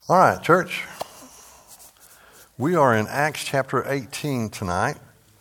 All right, church. We are in Acts chapter 18 tonight.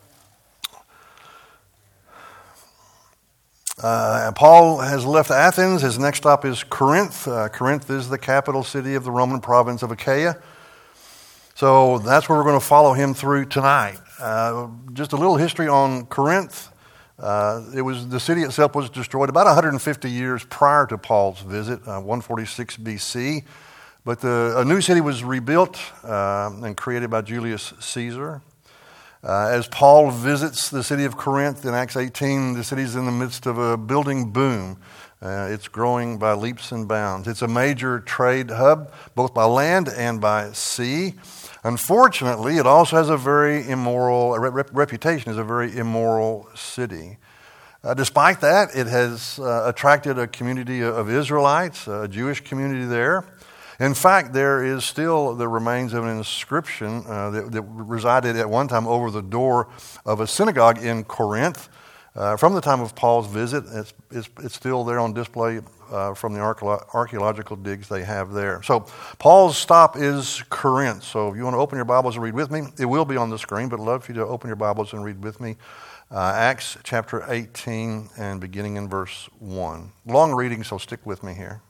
Paul has left Athens. His next stop is Corinth. Corinth is the capital city of the Roman province of Achaia. So that's where we're going to follow him through tonight. Just a little history on Corinth. The city itself was destroyed about 150 years prior to Paul's visit, 146 BC. But a new city was rebuilt and created by Julius Caesar. As Paul visits the city of Corinth in Acts 18, the city's in the midst of a building boom. It's growing by leaps and bounds. It's a major trade hub, both by land and by sea. Unfortunately, it also has a very immoral reputation as a very immoral city. Despite that, it has attracted a community of Israelites, a Jewish community there. In fact, there is still the remains of an inscription that resided at one time over the door of a synagogue in Corinth. From the time of Paul's visit, it's still there on display from the archaeological digs they have there. So Paul's stop is Corinth. So if you want to open your Bibles and read with me, it will be on the screen, but I'd love for you to open your Bibles and read with me. Acts chapter 18 and beginning in verse 1. Long reading, so stick with me here.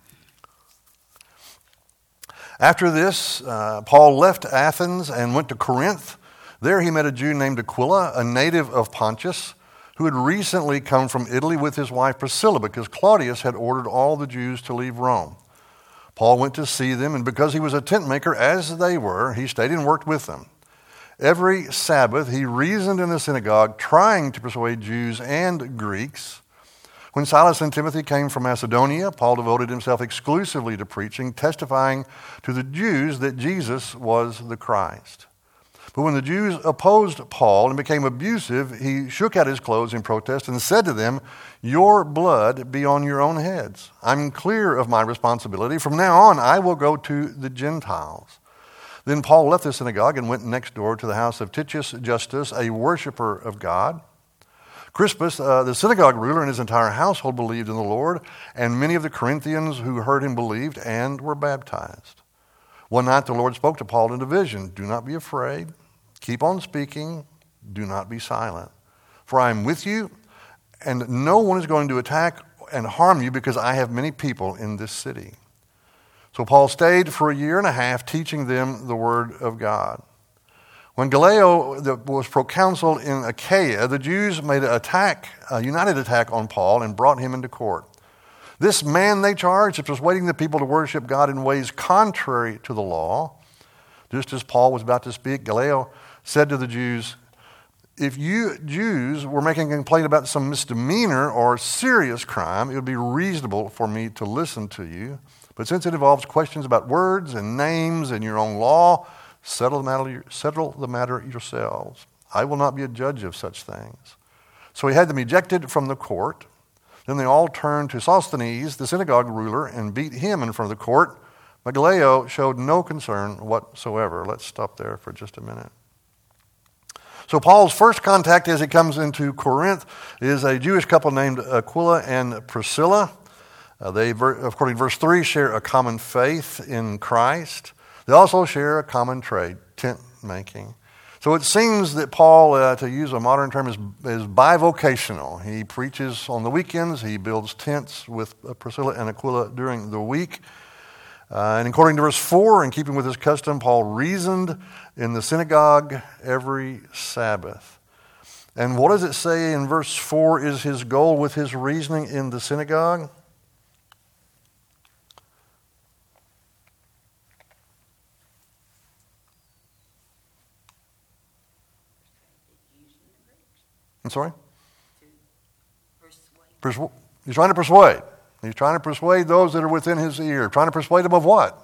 After this, Paul left Athens and went to Corinth. There he met a Jew named Aquila, a native of Pontus, who had recently come from Italy with his wife Priscilla because Claudius had ordered all the Jews to leave Rome. Paul went to see them, and because he was a tent maker, as they were, he stayed and worked with them. Every Sabbath he reasoned in the synagogue, trying to persuade Jews and Greeks. When Silas and Timothy came from Macedonia, Paul devoted himself exclusively to preaching, testifying to the Jews that Jesus was the Christ. But when the Jews opposed Paul and became abusive, he shook out his clothes in protest and said to them, "Your blood be on your own heads. I'm clear of my responsibility. From now on, I will go to the Gentiles." Then Paul left the synagogue and went next door to the house of Titius Justus, a worshiper of God. Crispus, the synagogue ruler, and his entire household believed in the Lord, and many of the Corinthians who heard him believed and were baptized. One night the Lord spoke to Paul in a vision, "Do not be afraid. Keep on speaking. Do not be silent. For I am with you, and no one is going to attack and harm you because I have many people in this city." So Paul stayed for a year and a half teaching them the word of God. When Gallio was proconsul in Achaia, the Jews made a united attack on Paul and brought him into court. This man, they charged, of persuading the people to worship God in ways contrary to the law. Just as Paul was about to speak, Gallio said to the Jews, "If you Jews were making a complaint about some misdemeanor or serious crime, it would be reasonable for me to listen to you. But since it involves questions about words and names and your own law, settle the matter yourselves. I will not be a judge of such things." So he had them ejected from the court. Then they all turned to Sosthenes, the synagogue ruler, and beat him in front of the court. But Gallio showed no concern whatsoever. Let's stop there for just a minute. So Paul's first contact as he comes into Corinth is a Jewish couple named Aquila and Priscilla. They, according to verse 3, share a common faith in Christ. They also share a common trade, tent making. So it seems that Paul, to use a modern term, is bivocational. He preaches on the weekends. He builds tents with Priscilla and Aquila during the week. And according to verse 4, in keeping with his custom, Paul reasoned in the synagogue every Sabbath. And what does it say in verse 4 is his goal with his reasoning in the synagogue? I'm sorry? He's trying to persuade. He's trying to persuade those that are within his ear. Trying to persuade them of what?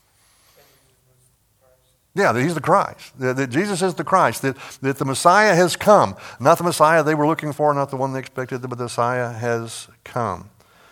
Yeah, that he's the Christ. That Jesus is the Christ. That the Messiah has come. Not the Messiah they were looking for, not the one they expected, but the Messiah has come.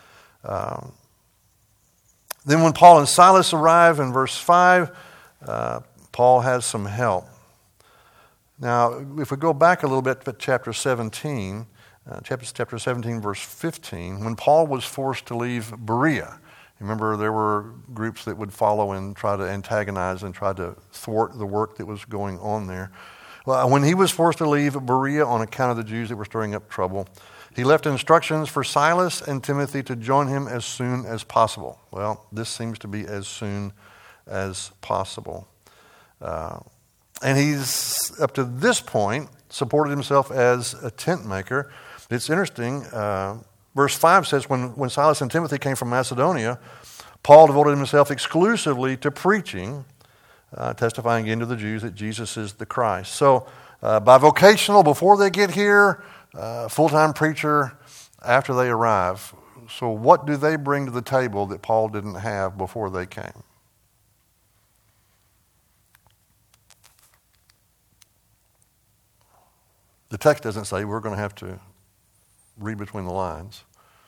Then when Paul and Silas arrive in verse 5, Paul has some help. Now, if we go back a little bit to chapter 17, chapter 17, verse 15, when Paul was forced to leave Berea, Remember, there were groups that would follow and try to antagonize and try to thwart the work that was going on there. Well, when he was forced to leave Berea on account of the Jews that were stirring up trouble, he left instructions for Silas and Timothy to join him as soon as possible. Well, this seems to be as soon as possible. And he's, up to this point, supported himself as a tent maker. It's interesting. Verse 5 says, when Silas and Timothy came from Macedonia, Paul devoted himself exclusively to preaching, testifying again to the Jews that Jesus is the Christ. So bivocational before they get here, full-time preacher after they arrive. So what do they bring to the table that Paul didn't have before they came? The text doesn't say. We're going to have to read between the lines.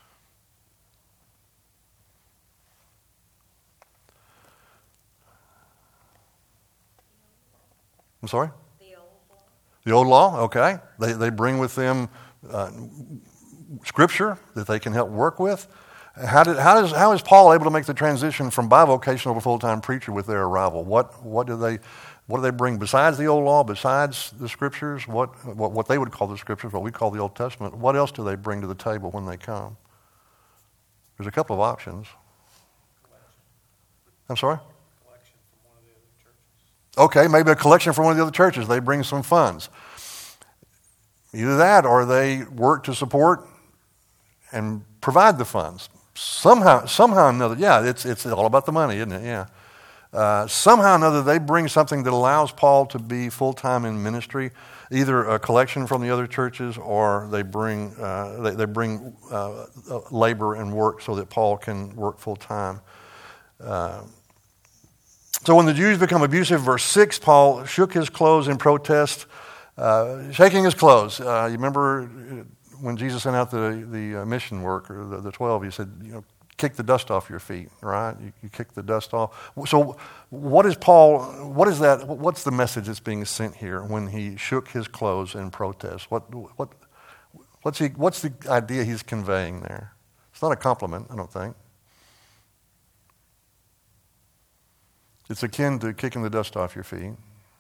I'm sorry? The old law. The old law, okay. They bring with them scripture that they can help work with. How is Paul able to make the transition from bivocational to full-time preacher with their arrival? What do they bring besides the old law, besides the scriptures? What they would call the scriptures, what we call the Old Testament? What else do they bring to the table when they come? There's a couple of options. I'm sorry? Collection from one of the other churches. Okay, maybe a collection from one of the other churches. They bring some funds. Either that or they work to support and provide the funds. Somehow or another, yeah, it's all about the money, isn't it? Yeah. Somehow or another, they bring something that allows Paul to be full-time in ministry, either a collection from the other churches or they bring labor and work so that Paul can work full-time. So when the Jews become abusive, verse 6, Paul shook his clothes in protest, shaking his clothes. You remember when Jesus sent out the mission work, or the 12, he said, kick the dust off your feet, right? You kick the dust off. So what's the message that's being sent here when he shook his clothes in protest? What's the idea he's conveying there? It's not a compliment, I don't think. It's akin to kicking the dust off your feet.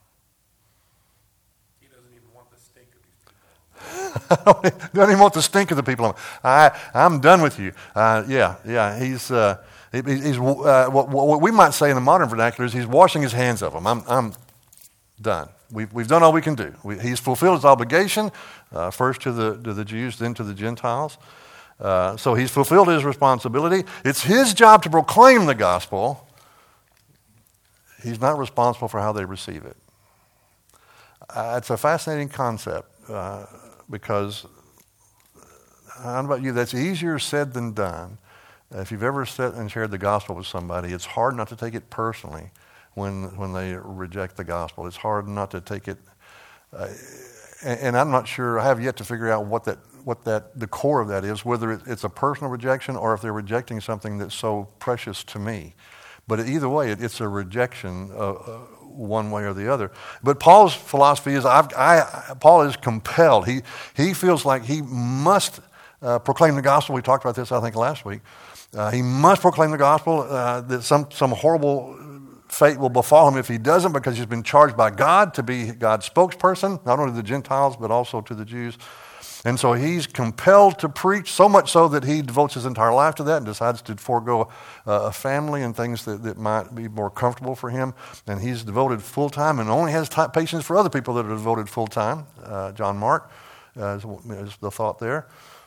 He doesn't even want the stink of these people. Doesn't even want the stink of the people. I'm done with you. He's what we might say in the modern vernacular is he's washing his hands of them. I'm done. We've done all we can do. He's fulfilled his obligation, first to the Jews, then to the Gentiles. So he's fulfilled his responsibility. It's his job to proclaim the gospel. He's not responsible for how they receive it. It's a fascinating concept because, I don't know about you, that's easier said than done. If you've ever sat and shared the gospel with somebody, it's hard not to take it personally when they reject the gospel. It's hard not to take it, and I'm not sure. I have yet to figure out what the core of that is, whether it's a personal rejection or if they're rejecting something that's so precious to me. But either way, it's a rejection one way or the other. But Paul's philosophy is, Paul is compelled. He feels like he must proclaim the gospel. We talked about this, I think, last week. He must proclaim the gospel, that some horrible fate will befall him if he doesn't, because he's been charged by God to be God's spokesperson, not only to the Gentiles, but also to the Jews. And so he's compelled to preach, so much so that he devotes his entire life to that and decides to forego a family and things that might be more comfortable for him. And he's devoted full-time and only has patience for other people that are devoted full-time. John Mark is the thought there.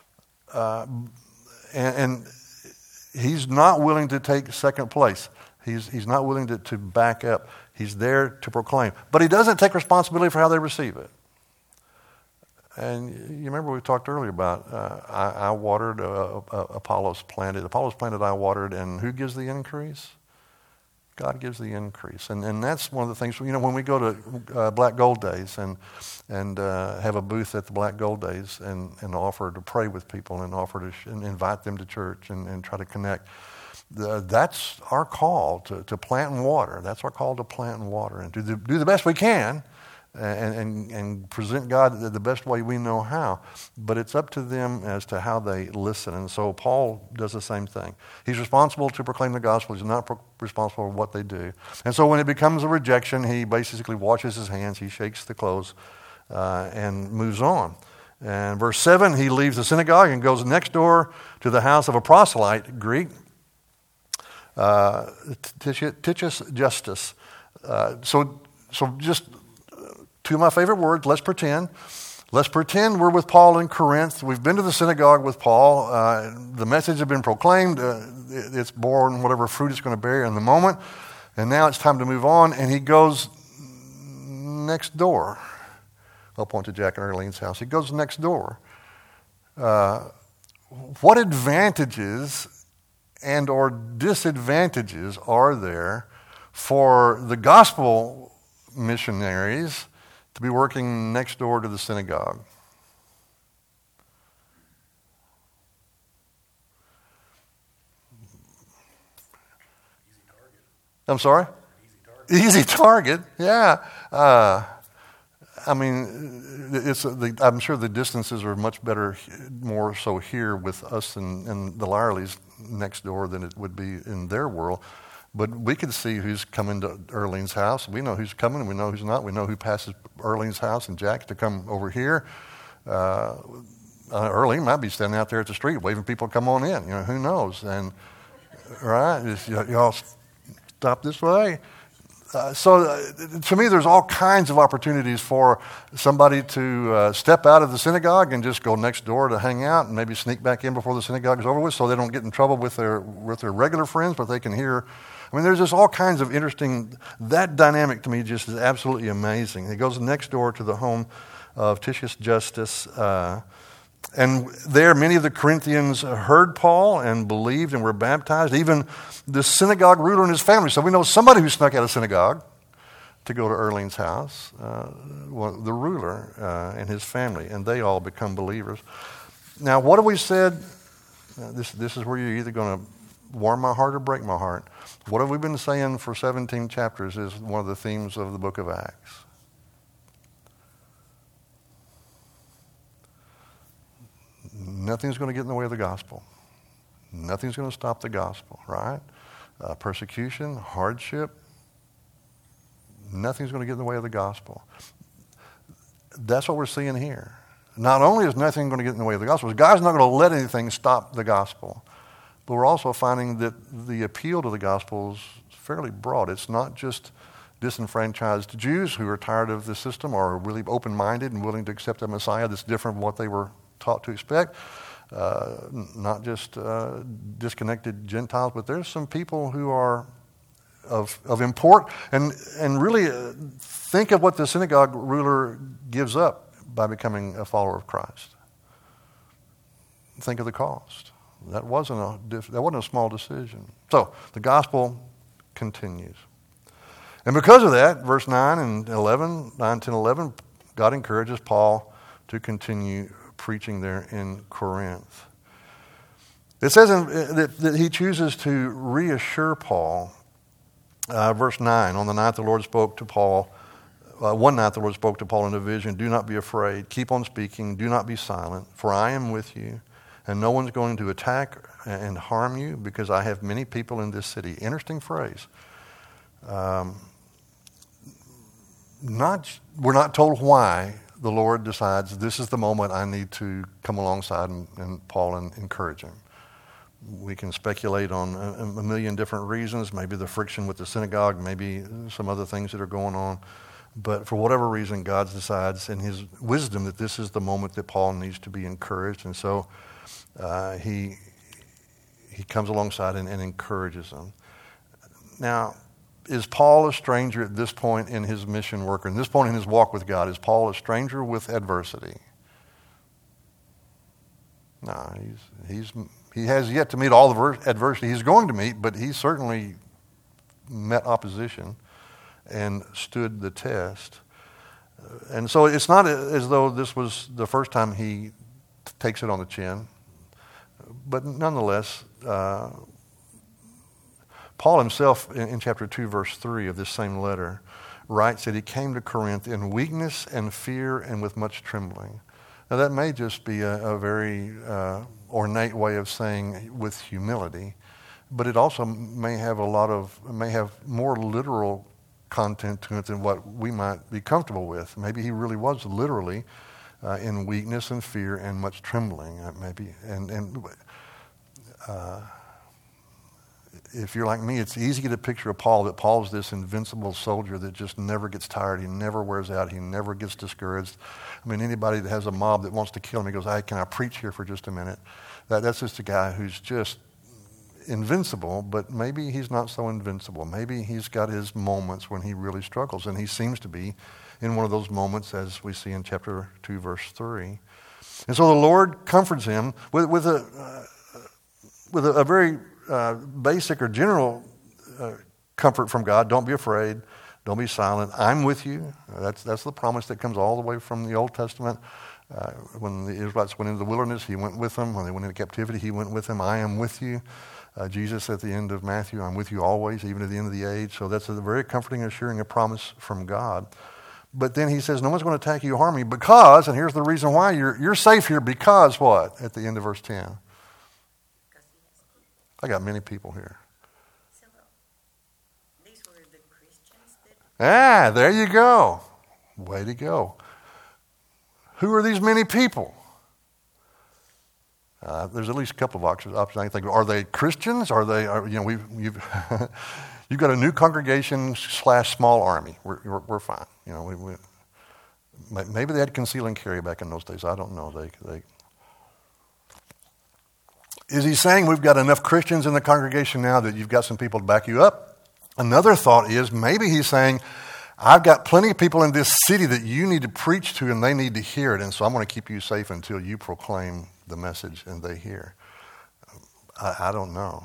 And he's not willing to take second place. He's not willing to back up. He's there to proclaim. But he doesn't take responsibility for how they receive it. And you remember we talked earlier about I watered, Apollos planted. Apollos planted, I watered, and who gives the increase? God gives the increase. And that's one of the things, when we go to Black Gold Days and have a booth at the Black Gold Days and offer to pray with people and offer to invite them to church and try to connect, that's our call to plant and water. That's our call to plant and water and do the best we can. and present God the best way we know how. But it's up to them as to how they listen. And so Paul does the same thing. He's responsible to proclaim the gospel. He's not responsible for what they do. And so when it becomes a rejection, he basically washes his hands, he shakes the clothes, and moves on. And verse 7, he leaves the synagogue and goes next door to the house of a proselyte Greek, Titius Justus. So just two of my favorite words, let's pretend. Let's pretend we're with Paul in Corinth. We've been to the synagogue with Paul. The message has been proclaimed. It's borne whatever fruit it's going to bear in the moment. And now it's time to move on. And he goes next door. I'll point to Jack and Arlene's house. He goes next door. What advantages and or disadvantages are there for the gospel missionaries to be working next door to the synagogue? Easy target. I'm sorry? Easy target, yeah. I'm sure the distances are much better, more so here with us and the Lyerleys next door than it would be in their world. But we can see who's coming to Erlene's house. We know who's coming. We know who's not. We know who passes Erlene's house and Jack to come over here. Erlene might be standing out there at the street waving people to come on in. Who knows? And right, y'all stop this way. To me, there's all kinds of opportunities for somebody to step out of the synagogue and just go next door to hang out and maybe sneak back in before the synagogue is over with, so they don't get in trouble with their regular friends, but they can hear. There's just all kinds of interesting. That dynamic to me just is absolutely amazing. He goes next door to the home of Titius Justus. And there, many of the Corinthians heard Paul and believed and were baptized, even the synagogue ruler and his family. So we know somebody who snuck out of synagogue to go to Erlene's house, the ruler and his family, and they all become believers. Now, what have we said? This is where you're either going to warm my heart or break my heart. What have we been saying for 17 chapters is one of the themes of the book of Acts. Nothing's going to get in the way of the gospel. Nothing's going to stop the gospel, right? Persecution, hardship, nothing's going to get in the way of the gospel. That's what we're seeing here. Not only is nothing going to get in the way of the gospel, God's not going to let anything stop the gospel, but we're also finding that the appeal to the gospel is fairly broad. It's not just disenfranchised Jews who are tired of the system or are really open-minded and willing to accept a Messiah that's different from what they were taught to expect. Not just disconnected Gentiles, but there's some people who are of import and really think of what the synagogue ruler gives up by becoming a follower of Christ. Think of the cost. That wasn't a small decision. So the gospel continues. And because of that, verse 9, 10, 11, God encourages Paul to continue preaching there in Corinth. It says that he chooses to reassure Paul. Verse 9, on the night the Lord spoke to Paul, one night the Lord spoke to Paul in a vision, do not be afraid, keep on speaking, do not be silent, for I am with you, and no one's going to attack and harm you because I have many people in this city. Interesting phrase. We're not told why the Lord decides this is the moment I need to come alongside and Paul and encourage him. We can speculate on a million different reasons, maybe the friction with the synagogue, maybe some other things that are going on. But for whatever reason, God decides in his wisdom that this is the moment that Paul needs to be encouraged. And so he comes alongside and encourages him. Now, is Paul a stranger at this point in his mission work, or at this point in his walk with God? Is Paul a stranger with adversity? No, he has yet to meet all the adversity he's going to meet, but he certainly met opposition and stood the test. And so it's not as though this was the first time he takes it on the chin, but nonetheless, Paul himself in chapter 2, verse 3 of this same letter writes that he came to Corinth in weakness and fear and with much trembling. Now that may just be a very ornate way of saying with humility, but it also may have more literal content to it than what we might be comfortable with. Maybe he really was literally in weakness and fear and much trembling. If you're like me, it's easy to picture a Paul, that Paul's this invincible soldier that just never gets tired. He never wears out. He never gets discouraged. I mean, anybody that has a mob that wants to kill him, he goes, hey, can I preach here for just a minute? That's just a guy who's just invincible, but maybe he's not so invincible. Maybe he's got his moments when he really struggles, and he seems to be in one of those moments, as we see in chapter 2, verse 3. And so the Lord comforts him with a very basic or general comfort from God. Don't be afraid. Don't be silent. I'm with you. That's the promise that comes all the way from the Old Testament. When the Israelites went into the wilderness, he went with them. When they went into captivity, he went with them. I am with you. Jesus at the end of Matthew, I'm with you always, even at the end of the age. So that's a very comforting, assuring a promise from God. But then he says, no one's going to attack you or harm you because, and here's the reason why, you're safe here because what? At the end of verse 10. I got many people here. So, these were the Christians that... Ah, there you go. Way to go. Who are these many people? There's at least a couple of options. I can think, are they Christians? You've you've got a new congregation / small army. We're fine. Maybe they had conceal and carry back in those days. I don't know. Is he saying we've got enough Christians in the congregation now that you've got some people to back you up? Another thought is maybe he's saying, I've got plenty of people in this city that you need to preach to and they need to hear it, and so I'm going to keep you safe until you proclaim the message and they hear. I don't know.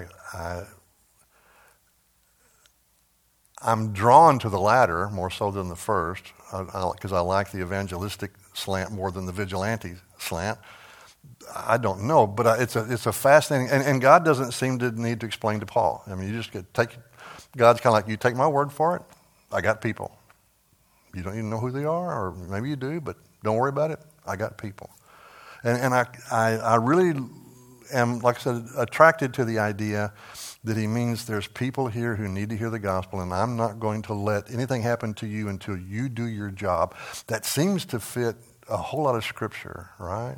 I'm drawn to the latter more so than the first because I like the evangelistic slant more than the vigilante slant. I don't know, but it's a fascinating, and God doesn't seem to need to explain to Paul. I mean, you just God's kind of like, you take my word for it. I got people. You don't even know who they are, or maybe you do, but don't worry about it. I got people. And I really am, like I said, attracted to the idea that he means there's people here who need to hear the gospel, and I'm not going to let anything happen to you until you do your job. That seems to fit a whole lot of Scripture, right?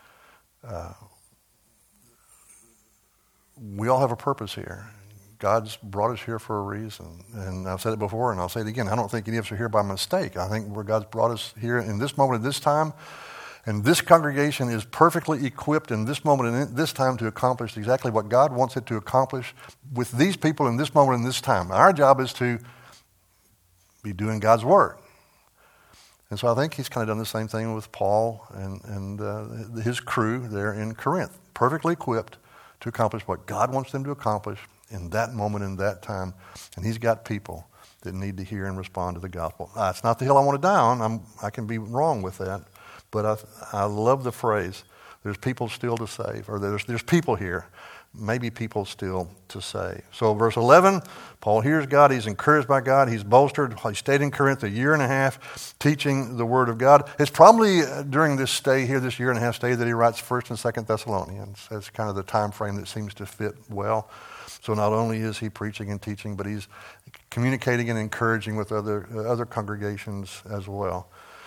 We all have a purpose here. God's brought us here for a reason. And I've said it before, and I'll say it again. I don't think any of us are here by mistake. I think where God's brought us here in this moment, at this time, and this congregation is perfectly equipped in this moment and in this time to accomplish exactly what God wants it to accomplish with these people in this moment and this time. Our job is to be doing God's work. And so I think he's kind of done the same thing with Paul and his crew there in Corinth, perfectly equipped to accomplish what God wants them to accomplish in that moment, in that time. And he's got people that need to hear and respond to the gospel. It's not the hill I want to die on. I can be wrong with that. But I love the phrase, there's people still to save, or there's people here, maybe people still to save. So verse 11, Paul hears God, he's encouraged by God, he's bolstered, he stayed in Corinth a year and a half teaching the word of God. It's probably during this stay here, this year and a half stay, that he writes 1st and 2nd Thessalonians. That's kind of the time frame that seems to fit well. So not only is he preaching and teaching, but he's communicating and encouraging with other congregations as well.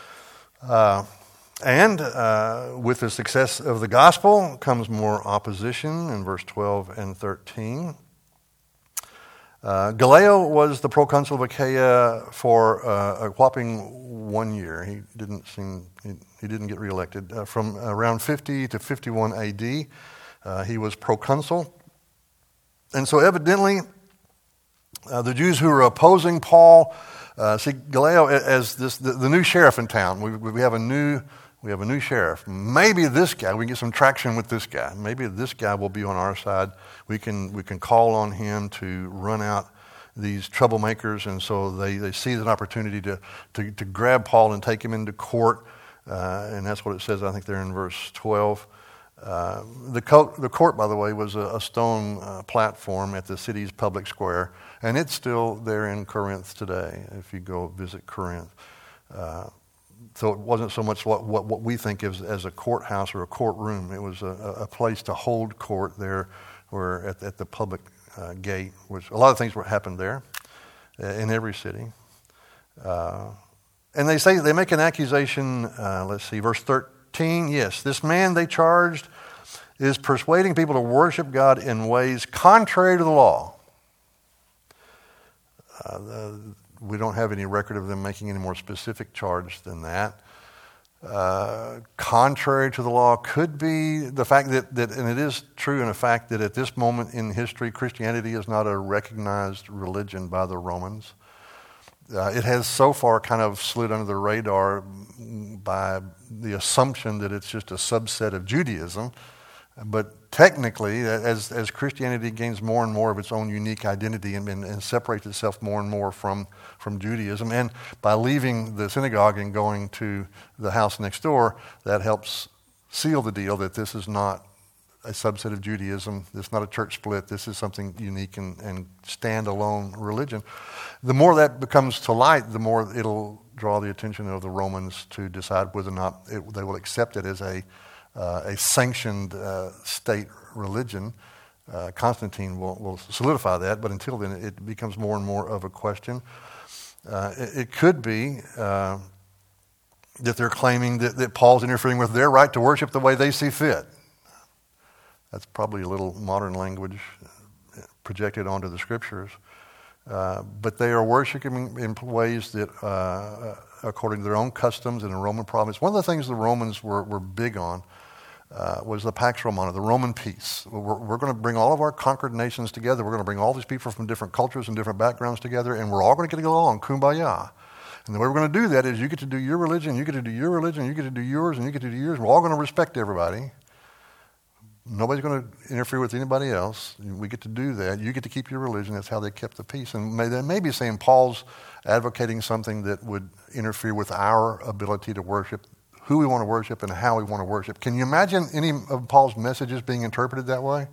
And with the success of the gospel comes more opposition in verse 12 and 13. Gallio was the proconsul of Achaia for a whopping 1 year. He didn't get reelected. From around 50 to 51 AD, he was proconsul. And so evidently, the Jews who were opposing Paul see Gallio as the new sheriff in town. We have a new sheriff. Maybe this guy, we can get some traction with this guy. Maybe this guy will be on our side. We can call on him to run out these troublemakers. And so they see an opportunity to grab Paul and take him into court. And that's what it says, I think, there in verse 12. The court, by the way, was a stone platform at the city's public square, and it's still there in Corinth today if you go visit Corinth. So it wasn't so much what we think of as a courthouse or a courtroom. It was a place to hold court there, where at the public gate, which a lot of things happened there in every city. And they make an accusation. Let's see, verse 13. Yes, this man they charged is persuading people to worship God in ways contrary to the law. We don't have any record of them making any more specific charge than that. Contrary to the law could be the fact that, and it is true in a fact that at this moment in history, Christianity is not a recognized religion by the Romans. It has so far kind of slid under the radar by the assumption that it's just a subset of Judaism. But technically, as Christianity gains more and more of its own unique identity and separates itself more and more from Judaism, and by leaving the synagogue and going to the house next door, that helps seal the deal that this is not a subset of Judaism. This is not a church split. This is something unique and standalone religion. The more that becomes to light, the more it'll draw the attention of the Romans to decide whether or not they will accept it as a sanctioned state religion. Constantine will solidify that, but until then it becomes more and more of a question. It could be that they're claiming that Paul's interfering with their right to worship the way they see fit. That's probably a little modern language projected onto the scriptures. But they are worshiping in ways that, according to their own customs in the Roman province. One of the things the Romans were big on was the Pax Romana, the Roman peace. We're going to bring all of our conquered nations together. We're going to bring all these people from different cultures and different backgrounds together, and we're all going to get along, kumbaya. And the way we're going to do that is you get to do your religion, you get to do your religion, you get to do yours, and you get to do yours. We're all going to respect everybody. Nobody's going to interfere with anybody else. We get to do that. You get to keep your religion. That's how they kept the peace. And they may be saying Paul's advocating something that would interfere with our ability to worship who we want to worship and how we want to worship. Can you imagine any of Paul's messages being interpreted that way?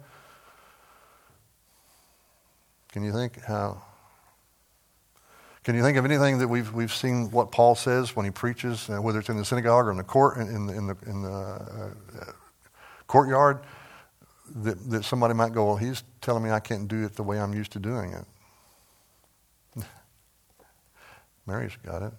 Can you think how? Can you think of anything that we've seen what Paul says when he preaches, whether it's in the synagogue or in the court, in the courtyard, that somebody might go, well, he's telling me I can't do it the way I'm used to doing it. Mary's got it.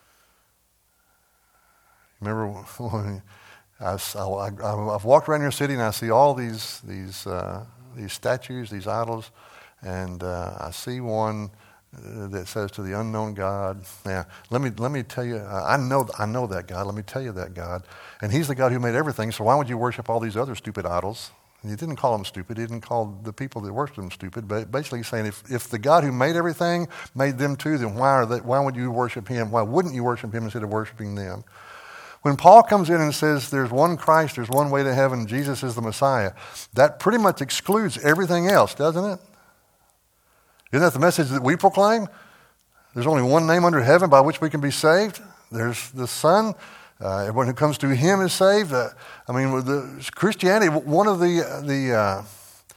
Remember when I've walked around your city and I see all these statues, these idols, and I see one that says to the unknown God. Now, let me tell you, I know that God. Let me tell you that God, and He's the God who made everything. So why would you worship all these other stupid idols? And He didn't call them stupid. He didn't call the people that worship them stupid. But basically, He's saying if the God who made everything made them too, then why would you worship Him? Why wouldn't you worship Him instead of worshiping them? When Paul comes in and says there's one Christ, there's one way to heaven, Jesus is the Messiah, that pretty much excludes everything else, doesn't it? Isn't that the message that we proclaim? There's only one name under heaven by which we can be saved. There's the Son. Everyone who comes to Him is saved. With Christianity, one of the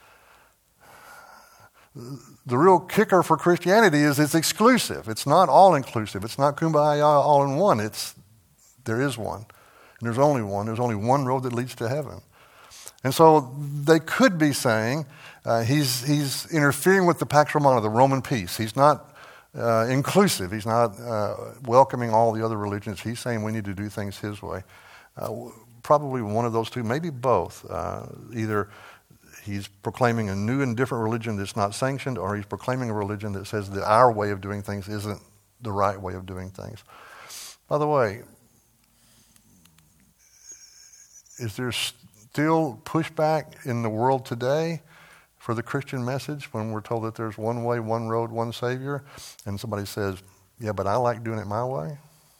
real kicker for Christianity is it's exclusive. It's not all-inclusive. It's not kumbaya all in one. There is one. And there's only one. There's only one road that leads to heaven. And so they could be saying he's interfering with the Pax Romana, the Roman peace. He's not inclusive. He's not welcoming all the other religions. He's saying we need to do things His way. Probably one of those two, maybe both. Either he's proclaiming a new and different religion that's not sanctioned, or he's proclaiming a religion that says that our way of doing things isn't the right way of doing things. By the way, is there still pushback in the world today for the Christian message when we're told that there's one way, one road, one Savior, and somebody says, yeah, but I like doing it my way?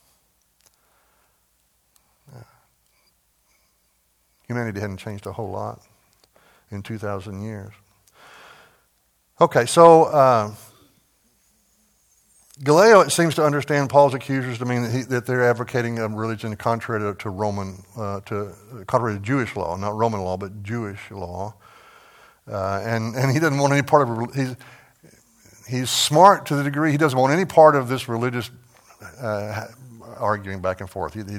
Yeah. Humanity hadn't changed a whole lot in 2,000 years. Okay, so Galileo seems to understand Paul's accusers to mean that they're advocating a religion contrary to Roman, contrary to Jewish law, not Roman law, but Jewish law. And he doesn't want any part of he's smart to the degree he doesn't want any part of this religious arguing back and forth. He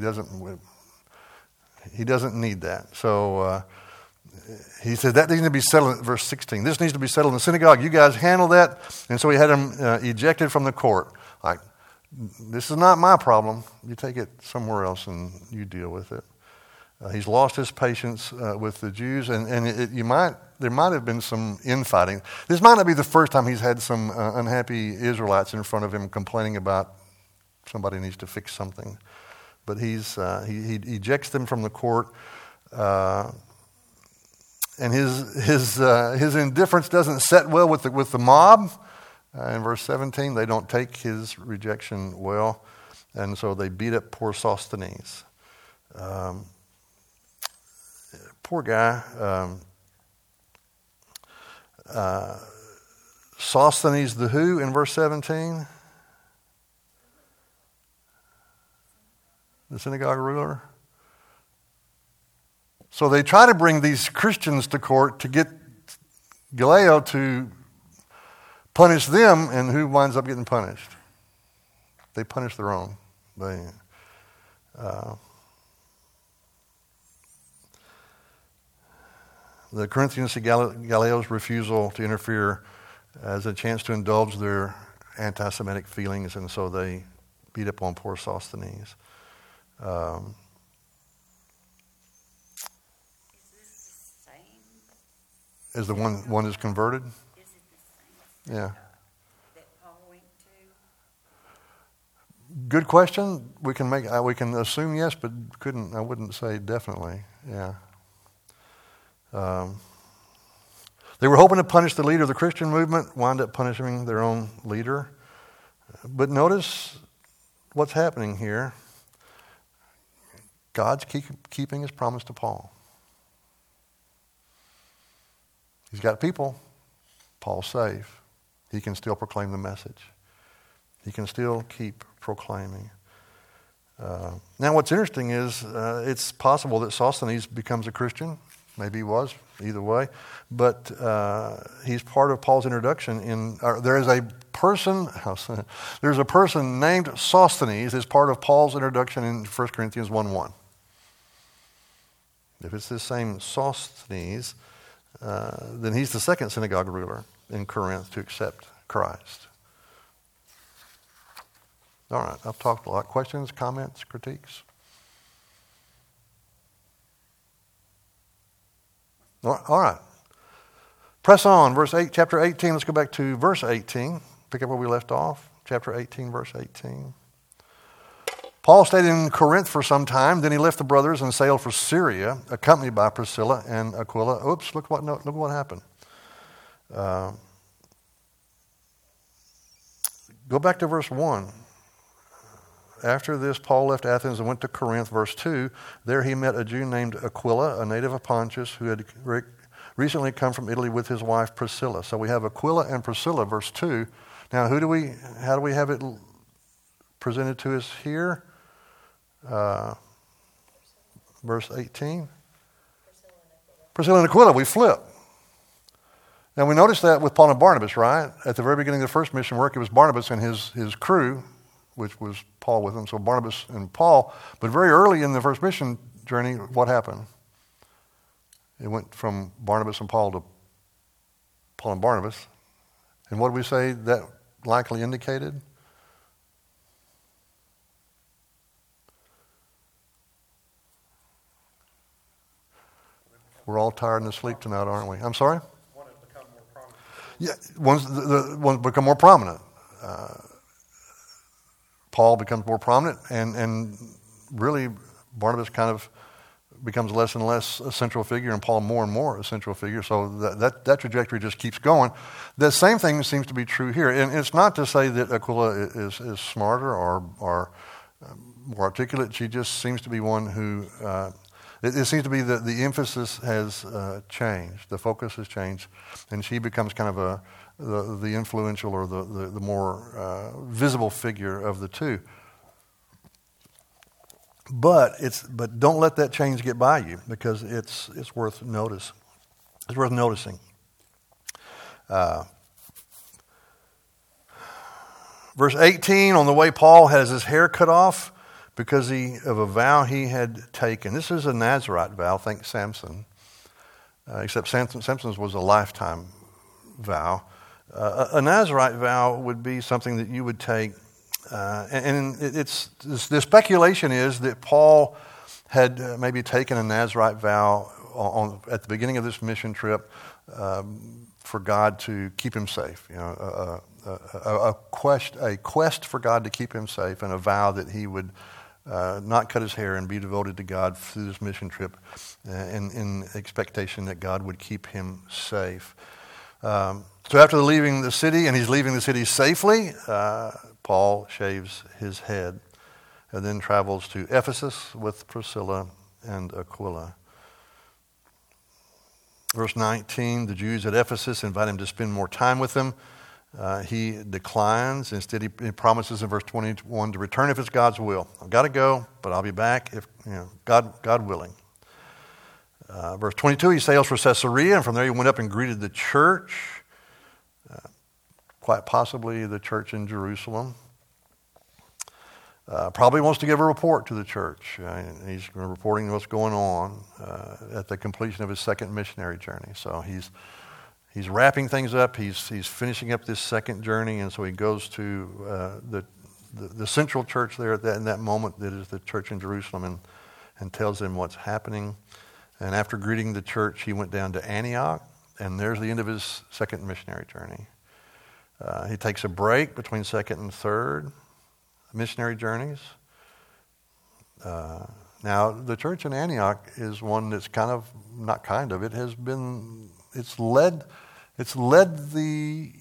doesn't need that. So he said that needs to be settled in verse 16. This needs to be settled in the synagogue. You guys handle that. And so he had him ejected from the court. Like, this is not my problem. You take it somewhere else and you deal with it. He's lost his patience with the Jews, and there might have been some infighting. This might not be the first time he's had some unhappy Israelites in front of him complaining about somebody needs to fix something. But he ejects them from the court, and his indifference doesn't set well with the mob. In verse 17, they don't take his rejection well, and so they beat up poor Sosthenes. Poor guy. Sosthenes the who in verse 17? The synagogue ruler. So they try to bring these Christians to court to get Galileo to punish them, and who winds up getting punished? They punish their own. The Corinthians see Galileo's refusal to interfere as a chance to indulge their anti-Semitic feelings, and so they beat up on poor Sosthenes. Is this the same? As the one is converted? Is it the same Yeah. that Paul went to? Good question. We can assume yes, but I wouldn't say definitely. Yeah. They were hoping to punish the leader of the Christian movement, wound up punishing their own leader. But notice what's happening here. God's keeping his promise to Paul. He's got people. Paul's safe. He can still proclaim the message. He can still keep proclaiming. Now what's interesting is it's possible that Sosthenes becomes a Christian. Maybe he was, either way. But he's part of Paul's introduction. There's a person named Sosthenes as part of Paul's introduction in 1 Corinthians 1:1. If it's this same Sosthenes, then he's the second synagogue ruler in Corinth to accept Christ. All right, I've talked a lot. Questions, comments, critiques? All right. Press on. Chapter 18. Let's go back to verse 18. Pick up where we left off. Chapter 18, verse 18. Paul stayed in Corinth for some time. Then he left the brothers and sailed for Syria, accompanied by Priscilla and Aquila. Oops! Look what happened. Go back to verse 1. After this, Paul left Athens and went to Corinth. Verse 2, there he met a Jew named Aquila, a native of Pontus, who had recently come from Italy with his wife Priscilla. So we have Aquila and Priscilla, verse 2. Now, how do we have it presented to us here? Verse 18. Priscilla and Aquila, we flip. Now, we noticed that with Paul and Barnabas, right? At the very beginning of the first mission work, it was Barnabas and his crew, which was Paul with them, so Barnabas and Paul. But very early in the first mission journey, what happened? It went from Barnabas and Paul to Paul and Barnabas. And what did we say that likely indicated? We're all tired and asleep tonight, aren't we? I'm sorry? One has become more prominent. Yeah, one's become more prominent. Paul becomes more prominent, and really Barnabas kind of becomes less and less a central figure, and Paul more and more a central figure. So that trajectory just keeps going. The same thing seems to be true here, and it's not to say that Aquila is smarter or more articulate. She just seems to be one who. It seems to be that the emphasis has changed, the focus has changed, and she becomes kind of the influential or the more visible figure of the two. But don't let that change get by you, because it's worth notice. It's worth noticing. Verse 18, on the way, Paul has his hair cut off because of a vow he had taken. This is a Nazirite vow. Think Samson. Except Samson's was a lifetime vow. A Nazirite vow would be something that you would take, and the speculation is that Paul had maybe taken a Nazirite vow at the beginning of this mission trip for God to keep him safe. A quest for God to keep him safe, and a vow that he would not cut his hair and be devoted to God through this mission trip, in expectation that God would keep him safe. So after leaving the city, and he's leaving the city safely, Paul shaves his head and then travels to Ephesus with Priscilla and Aquila. Verse 19, the Jews at Ephesus invite him to spend more time with them. He declines. Instead, he promises in verse 21 to return if it's God's will. I've got to go, but I'll be back if God willing. Verse 22, he sails for Caesarea, and from there he went up and greeted the church, quite possibly the church in Jerusalem. Probably wants to give a report to the church. He's reporting what's going on at the completion of his second missionary journey. So he's wrapping things up. He's finishing up this second journey, and so he goes to the central church there in that moment, that is the church in Jerusalem, and tells them what's happening. And after greeting the church, he went down to Antioch, and there's the end of his second missionary journey. He takes a break between second and third missionary journeys. Now, the church in Antioch is one that's it's led the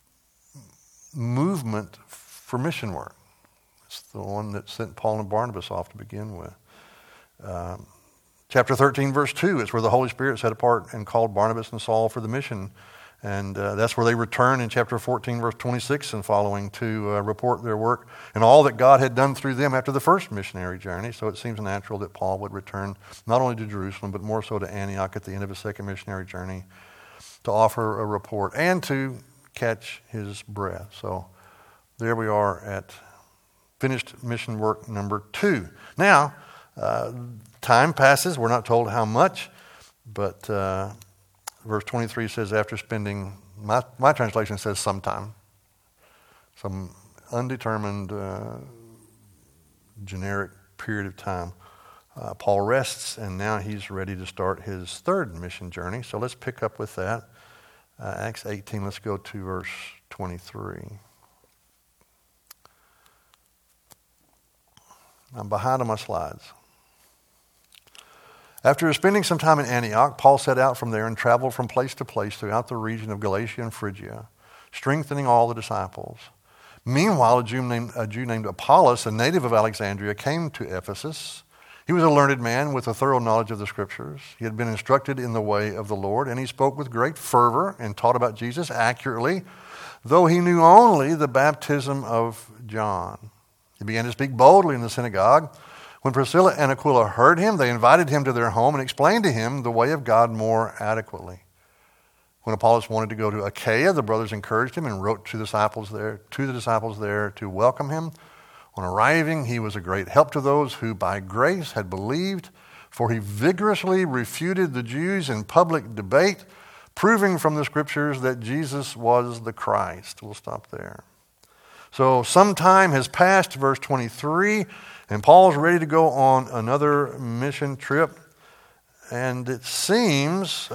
movement for mission work. It's the one that sent Paul and Barnabas off to begin with. Chapter 13, verse 2 is where the Holy Spirit set apart and called Barnabas and Saul for the mission. And that's where they return in chapter 14, verse 26 and following to report their work and all that God had done through them after the first missionary journey. So it seems natural that Paul would return not only to Jerusalem, but more so to Antioch at the end of his second missionary journey to offer a report and to catch his breath. So there we are at finished mission work number 2. Now, time passes. We're not told how much, but verse 23 says, after spending, my translation says sometime, some undetermined generic period of time, Paul rests, and now he's ready to start his third mission journey. So let's pick up with that. Acts 18, let's go to verse 23. I'm behind on my slides. After spending some time in Antioch, Paul set out from there and traveled from place to place throughout the region of Galatia and Phrygia, strengthening all the disciples. Meanwhile, a Jew named Apollos, a native of Alexandria, came to Ephesus. He was a learned man with a thorough knowledge of the Scriptures. He had been instructed in the way of the Lord, and he spoke with great fervor and taught about Jesus accurately, though he knew only the baptism of John. He began to speak boldly in the synagogue. When Priscilla and Aquila heard him, they invited him to their home and explained to him the way of God more adequately. When Apollos wanted to go to Achaia, the brothers encouraged him and wrote to the disciples there to welcome him. On arriving, he was a great help to those who by grace had believed, for he vigorously refuted the Jews in public debate, proving from the Scriptures that Jesus was the Christ. We'll stop there. So some time has passed, verse 23, and Paul's ready to go on another mission trip. And it seems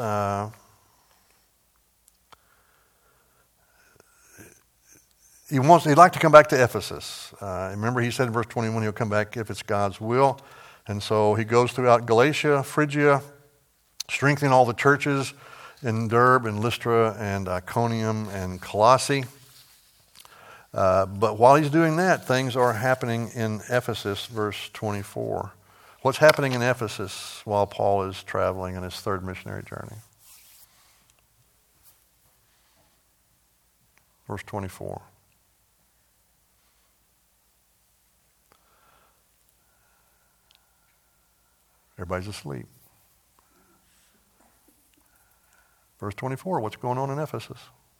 he'd like to come back to Ephesus. Remember, he said in verse 21 he'll come back if it's God's will. And so he goes throughout Galatia, Phrygia, strengthening all the churches in Derbe and Lystra and Iconium and Colossae. But while he's doing that, things are happening in Ephesus, verse 24. What's happening in Ephesus while Paul is traveling in his third missionary journey? verse 24. Everybody's asleep. Verse 24, what's going on in Ephesus?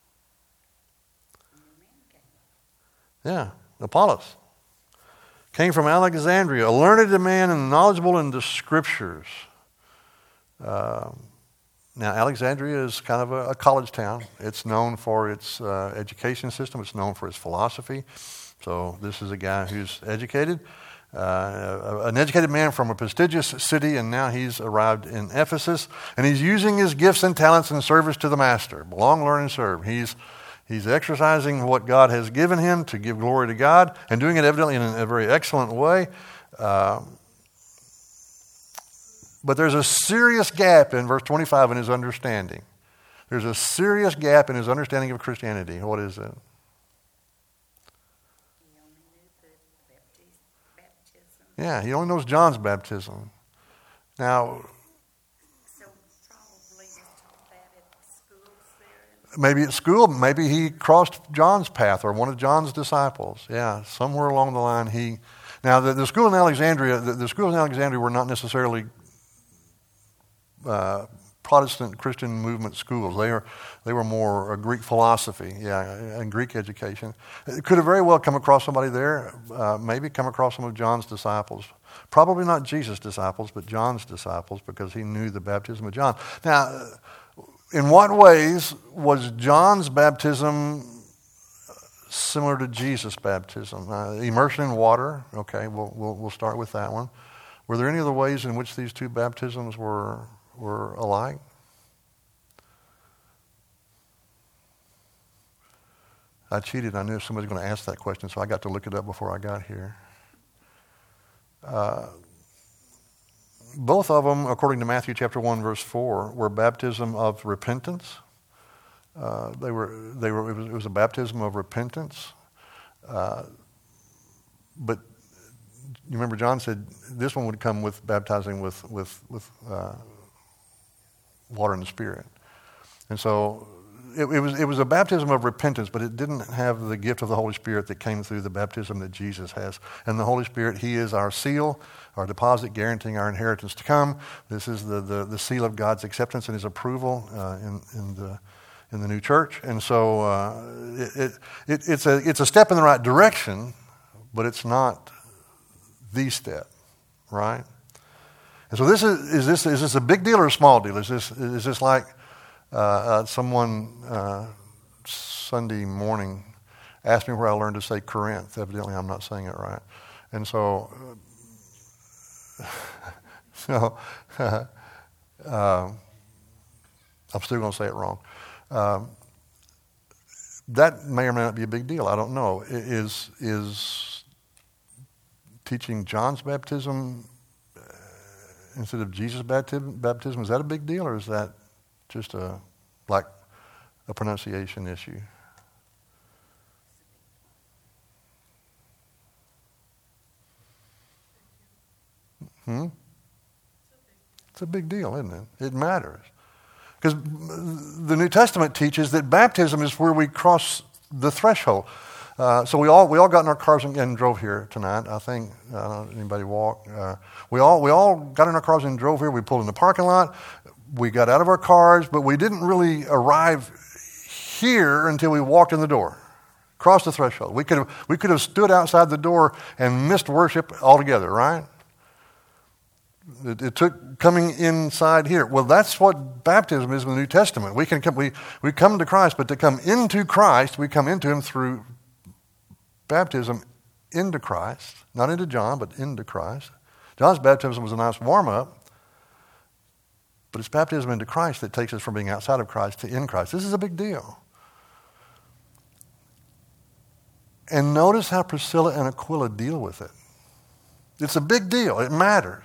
Yeah, Apollos. Came from Alexandria, a learned man and knowledgeable in the Scriptures. Now, Alexandria is kind of a college town. It's known for its education system. It's known for its philosophy. So this is a guy who's educated, an educated man from a prestigious city, and now he's arrived in Ephesus, and he's using his gifts and talents in service to the master. Belong, learn, and serve. He's exercising what God has given him to give glory to God, and doing it evidently in a very excellent way. But there's a serious gap in verse 25 in his understanding. There's a serious gap in his understanding of Christianity. What is it? He only knew the baptism. Yeah, he only knows John's baptism. Now, So probably was taught that at the schools there. maybe at school, maybe he crossed John's path or one of John's disciples. Yeah, somewhere along the line he... Now, the school in Alexandria, the schools in Alexandria were not necessarily Protestant Christian movement schools. They were more Greek philosophy, and Greek education. It could have very well come across somebody there, maybe come across some of John's disciples. Probably not Jesus' disciples, but John's disciples, because he knew the baptism of John. Now, in what ways was John's baptism similar to Jesus' baptism? Immersion in water. Okay, we'll start with that one. Were there any other ways in which these two baptisms were alike? I cheated. I knew somebody was going to ask that question, so I got to look it up before I got here. Both of them, according to Matthew chapter 1, verse 4, were baptism of repentance. It was a baptism of repentance. But you remember John said this one would come with baptizing with water and the Spirit. And so it was a baptism of repentance, but it didn't have the gift of the Holy Spirit that came through the baptism that Jesus has. And the Holy Spirit, He is our seal, our deposit, guaranteeing our inheritance to come. This is the seal of God's acceptance and His approval in the new church. And so it's a step in the right direction, but it's not the step, right? And so is this a big deal or a small deal? Is this like someone Sunday morning asked me where I learned to say Corinth? Evidently, I'm not saying it right, and so I'm still going to say it wrong. That may or may not be a big deal. I don't know. Is teaching John's baptism instead of Jesus' baptism, is that a big deal, or is that just like a pronunciation issue? It's a big deal, isn't it? It matters. Because the New Testament teaches that baptism is where we cross the threshold. So we all got in our cars and drove here tonight. I think anybody walked. We all got in our cars and drove here. We pulled in the parking lot. We got out of our cars, but we didn't really arrive here until we walked in the door, crossed the threshold. We could have stood outside the door and missed worship altogether, right? It took coming inside here. Well, that's what baptism is in the New Testament. We come to Christ, but to come into Christ, we come into Him through baptism into Christ, not into John, but into Christ. John's baptism was a nice warm-up, but it's baptism into Christ that takes us from being outside of Christ to in Christ. This is a big deal. And notice how Priscilla and Aquila deal with it. It's a big deal. It matters.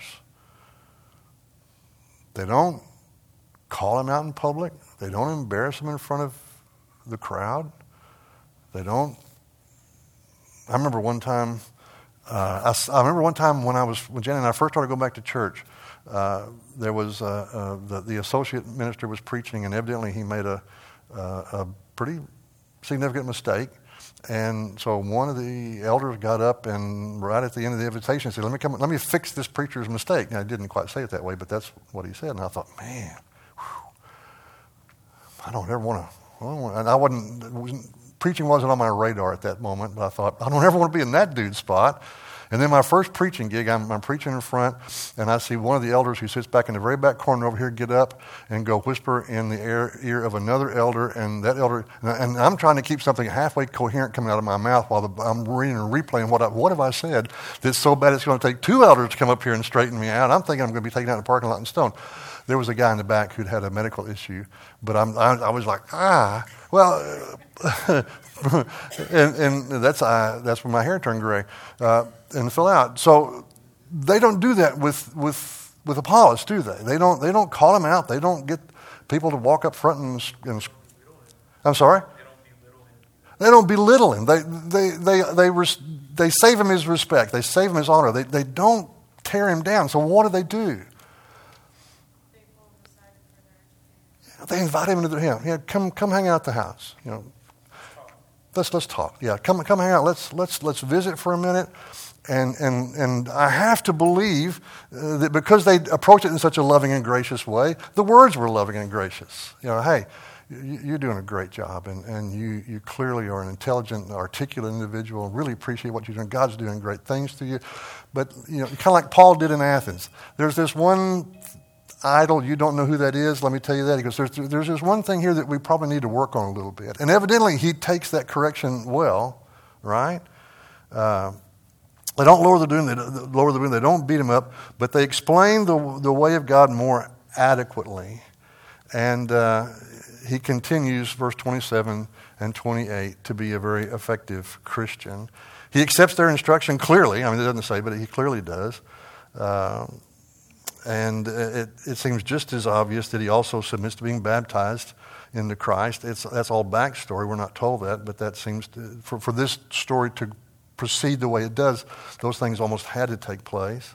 They don't call him out in public. They don't embarrass him in front of the crowd. They don't. I remember one time. I remember one time when Jan and I first started going back to church. There was the associate minister was preaching, and evidently he made a pretty significant mistake. And so one of the elders got up and right at the end of the invitation said, let me fix this preacher's mistake. Now, I didn't quite say it that way, but that's what he said. And I thought, man, I don't ever want to, and preaching wasn't on my radar at that moment, but I thought, I don't ever want to be in that dude's spot. And then my first preaching gig, I'm preaching in front, and I see one of the elders who sits back in the very back corner over here get up and go whisper in the ear of another elder, and that elder, and I'm trying to keep something halfway coherent coming out of my mouth while I'm reading and replaying what have I said that's so bad it's going to take two elders to come up here and straighten me out. I'm thinking I'm going to be taken out in the parking lot in stone. There was a guy in the back who'd had a medical issue, but I was like, well, and that's when my hair turned gray and fell out. So they don't do that with Apollos, do they? They don't call him out. They don't get people to walk up front and I'm sorry. They don't belittle him. They save him his respect. They save him his honor. They don't tear him down. So what do? They invite him into their house. Yeah, come hang out at the house. You know, let's talk. Yeah, come hang out. Let's visit for a minute. And I have to believe that because they approach it in such a loving and gracious way, the words were loving and gracious. You know, hey, you're doing a great job, and you clearly are an intelligent, articulate individual. Really appreciate what you're doing. God's doing great things to you. But you know, kind of like Paul did in Athens. There's this one idol, you don't know who that is, let me tell you that. He goes, there's this one thing here that we probably need to work on a little bit. And evidently he takes that correction well, right? They don't lower the boom, they don't beat him up, but they explain the way of God more adequately. And he continues, verse 27 and 28, to be a very effective Christian. He accepts their instruction clearly. I mean, it doesn't say, but he clearly does. And it seems just as obvious that he also submits to being baptized into Christ. That's all backstory. We're not told that, but that seems to, for this story to proceed the way it does, those things almost had to take place.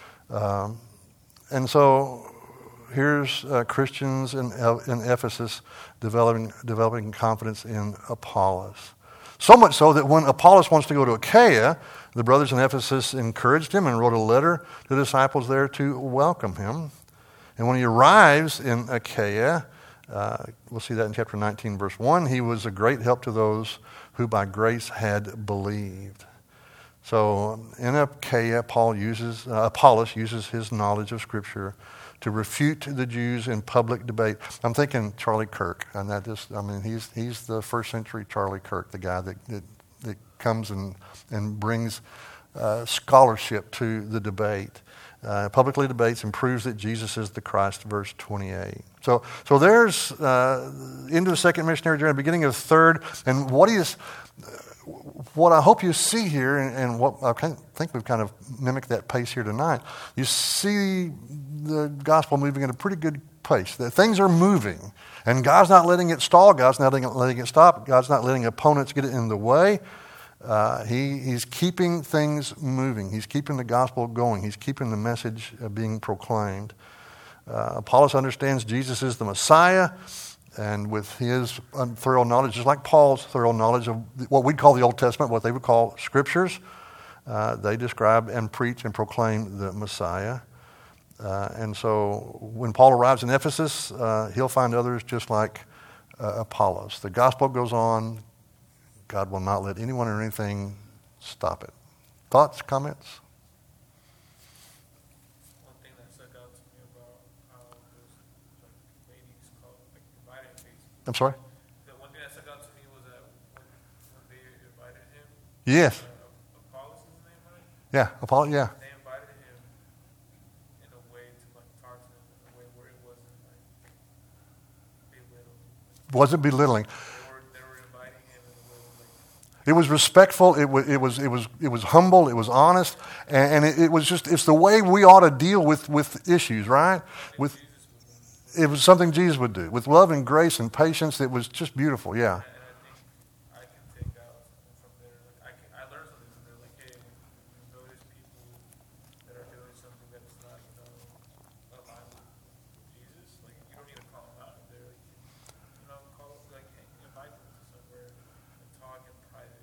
And so here's Christians in Ephesus developing confidence in Apollos. So much so that when Apollos wants to go to Achaia, the brothers in Ephesus encouraged him and wrote a letter to the disciples there to welcome him. And when he arrives in Achaia, we'll see that in chapter 19, verse 1, he was a great help to those who by grace had believed. So in Achaia, Apollos uses his knowledge of Scripture to refute the Jews in public debate. I'm thinking Charlie Kirk, and he's the first century Charlie Kirk, the guy that comes and brings scholarship to the debate. Publicly debates and proves that Jesus is the Christ, verse 28. So there's into the second missionary journey, beginning of the third, and what I hope you see here, and what I think we've kind of mimicked that pace here tonight, you see the gospel moving at a pretty good pace. That things are moving, and God's not letting it stall. God's not letting it stop. God's not letting opponents get in the way. He's keeping things moving. He's keeping the gospel going. He's keeping the message being proclaimed. Apollos understands Jesus is the Messiah, and with his thorough knowledge, just like Paul's thorough knowledge of what we'd call the Old Testament, what they would call Scriptures, they describe and preach and proclaim the Messiah. And so when Paul arrives in Ephesus, he'll find others just like Apollos. The gospel goes on. God will not let anyone or anything stop it. Thoughts, comments? One thing that stuck out to me about how those ladies called invited him. I'm sorry? The one thing that stuck out to me was that when they invited him. Yes. Apollos is his name, right? Yeah, Apollos. Yeah. They invited him in a way to talk to him in a way where it wasn't belittling. Wasn't belittling. They were inviting him in a way It was respectful. It was humble. It was honest, and it's the way we ought to deal with issues, right? It was something Jesus would do with love and grace and patience. It was just beautiful. Yeah. And I think I can take out from there. I learned something from there. Like, hey, when you notice people that are doing something that's not aligned with Jesus, like you don't need to call them out. They're like, call them, like, hey, invite them to somewhere.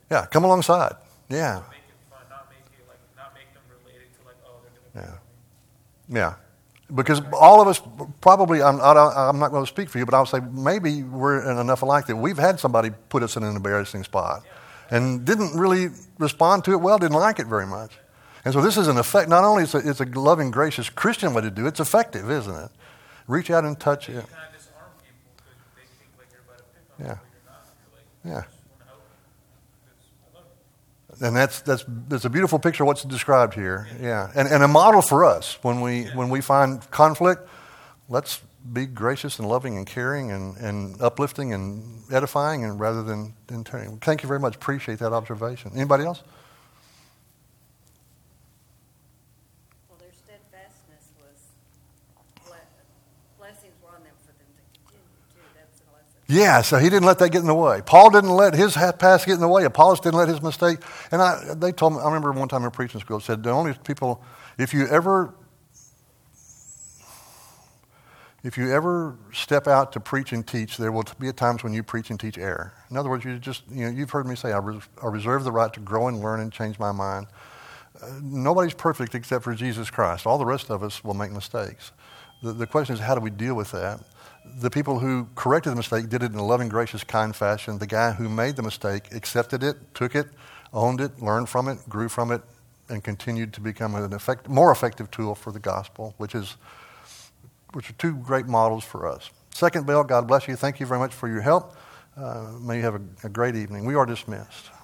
Yeah, come alongside. Yeah, Make it fun, not make it like, not make them related to like, oh, they're gonna be yeah. Because all of us probably, I'm not going to speak for you, but I'll say maybe we're in enough alike that we've had somebody put us in an embarrassing spot and didn't really respond to it well, didn't like it very much. And so this is an effect, not only it's a loving, gracious Christian way to do it, it's effective, isn't it? Reach out and touch it. You kind of disarm people because they think like you're about to pick on Yeah. them, but you're not. You're like, Yeah. I just want to help you because I love you. And that's a beautiful picture of what's described here. Yeah. And a model for us when we find conflict, let's be gracious and loving and caring and uplifting and edifying and rather than turning. Thank you very much. Appreciate that observation. Anybody else? Well, their steadfastness was, blessings were on them for them to continue too. That's a lesson. Yeah, so he didn't let that get in the way. Paul didn't let his past get in the way. Apollos didn't let his mistake. And they told me, I remember one time in preaching school, said the only people, if you ever step out to preach and teach, there will be at times when you preach and teach error. In other words, you've heard me say, I reserve the right to grow and learn and change my mind. Nobody's perfect except for Jesus Christ. All the rest of us will make mistakes. The question is, how do we deal with that? The people who corrected the mistake did it in a loving, gracious, kind fashion. The guy who made the mistake accepted it, took it, owned it, learned from it, grew from it, and continued to become an more effective tool for the gospel, which are two great models for us. Second bell, God bless you. Thank you very much for your help. May you have a great evening. We are dismissed.